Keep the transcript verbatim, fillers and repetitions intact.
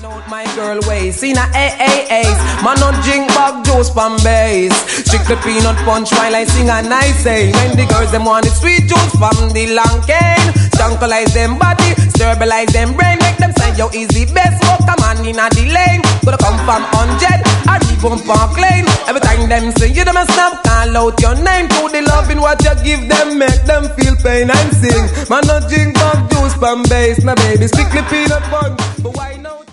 out my girl waist, in a A A A's. Man not drink back juice from base. Strictly peanut punch while I sing a nice say. When the girls them want the sweet juice from the long cane. Strunkalize them body, sterilize them brain. Make them say yo easy best. Walk a man in a the lane. Gonna come from hundred, I bump Park Lane. Every time them say you them a snap, call out your name. To the loving what you give them, make them feel pain and sing. Man not drink back juice from base. My baby strictly peanut punch, but why now?